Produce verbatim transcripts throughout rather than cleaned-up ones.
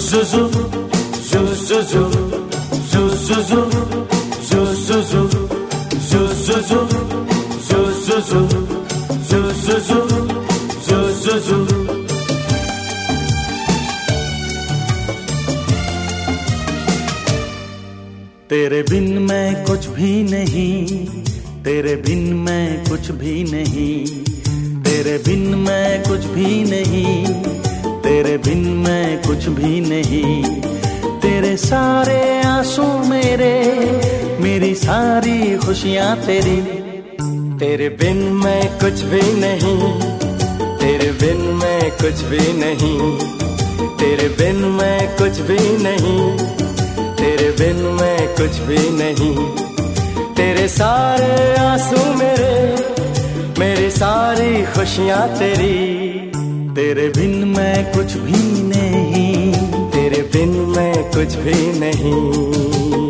तेरे बिन मैं कुछ भी नहीं, तेरे बिन मैं कुछ भी नहीं, तेरे बिन मैं कुछ भी नहीं, तेरे बिन मैं कुछ भी नहीं। तेरे सारे आंसू मेरे, मेरी सारी खुशियाँ तेरी। तेरे बिन मैं कुछ भी नहीं, तेरे बिन मैं कुछ भी नहीं, तेरे बिन मैं कुछ भी नहीं, तेरे बिन मैं कुछ भी नहीं। तेरे सारे आंसू मेरे, मेरी सारी खुशियाँ तेरी। तेरे बिन मैं कुछ भी नहीं, तेरे बिन मैं कुछ भी नहीं।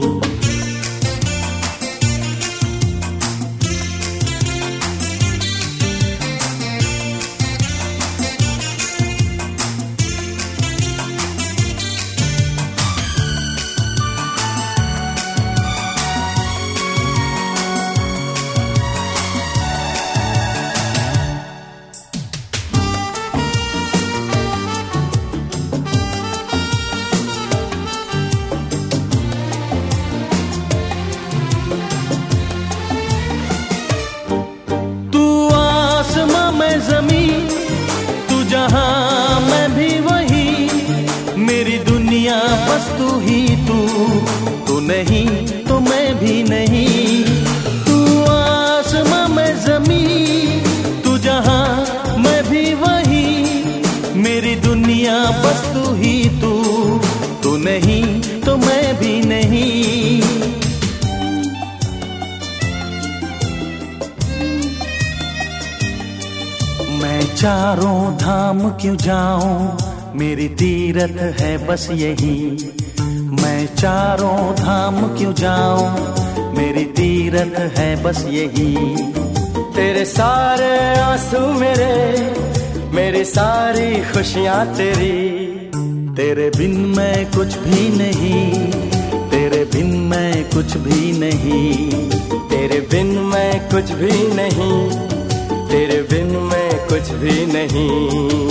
ज़मीं तू जहां मैं भी वही, मेरी दुनिया बस तू ही तू, तू नहीं तो मैं भी नहीं। तू आसमां मैं ज़मीं, तू जहां मैं भी वही, मेरी दुनिया बस तू ही तू, तू नहीं तो मैं भी नहीं। मैं चारों धाम क्यों जाऊं, मेरी तीरथ है बस यही। मैं चारों धाम क्यों जाऊं, मेरी तीरथ है बस यही। तेरे सारे आंसू मेरे, मेरी सारी खुशियाँ तेरी। तेरे बिन मैं कुछ भी नहीं, तेरे बिन मैं कुछ भी नहीं, तेरे बिन मैं कुछ भी नहीं, तेरे बिन मैं कुछ भी नहीं।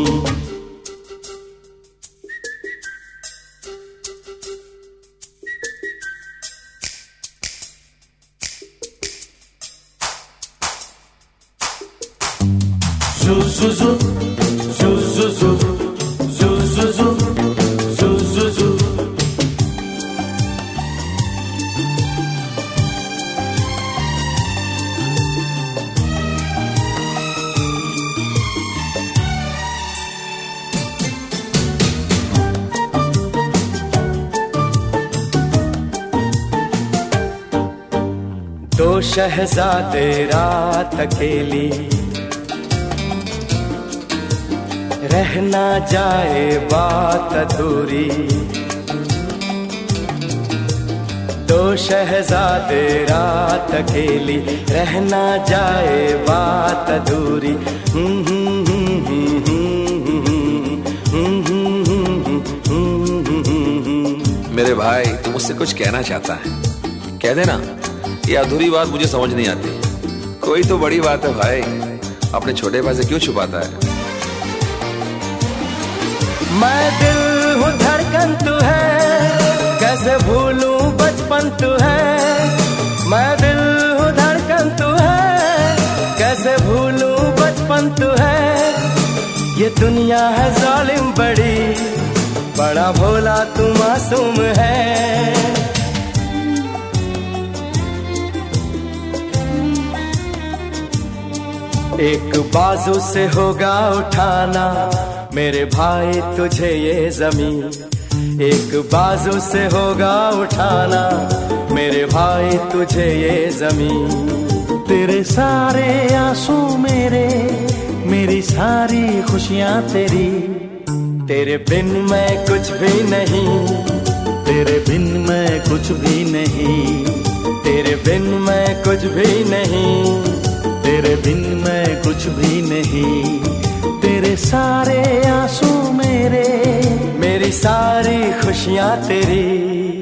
Zu zu zu, zu zu zu, zu zu zu, zu zu zu. दो शहजादे रात अकेली, रह ना जाए बात अधूरी। दो शहजादे रात अकेली, रह ना जाए बात अधूरी। मेरे भाई तू मुझसे कुछ कहना चाहता है, कह देना। ये अधूरी बात मुझे समझ नहीं आती। कोई तो बड़ी बात है भाई, अपने छोटे भाई से क्यों छुपाता है? मैं दिल हूँ धड़कन तू है, कैसे भूलूं बचपन तू है। मैं दिल हूँ धड़कन तू है, कैसे भूलूं बचपन तू है। ये दुनिया है जालिम बड़ी, बड़ा भोला तू मासूम है। एक बाजू से होगा उठाना मेरे भाई तुझे ये जमीन। एक बाजू से होगा उठाना मेरे भाई तुझे ये जमीन। तेरे सारे आंसू मेरे, मेरी सारी खुशियाँ तेरी। तेरे बिन मैं कुछ भी नहीं, तेरे बिन मैं कुछ भी नहीं, तेरे बिन मैं कुछ भी नहीं, तेरे बिन मैं कुछ भी नहीं। तेरे सारे आंसू मेरे, मेरी सारी तेरी।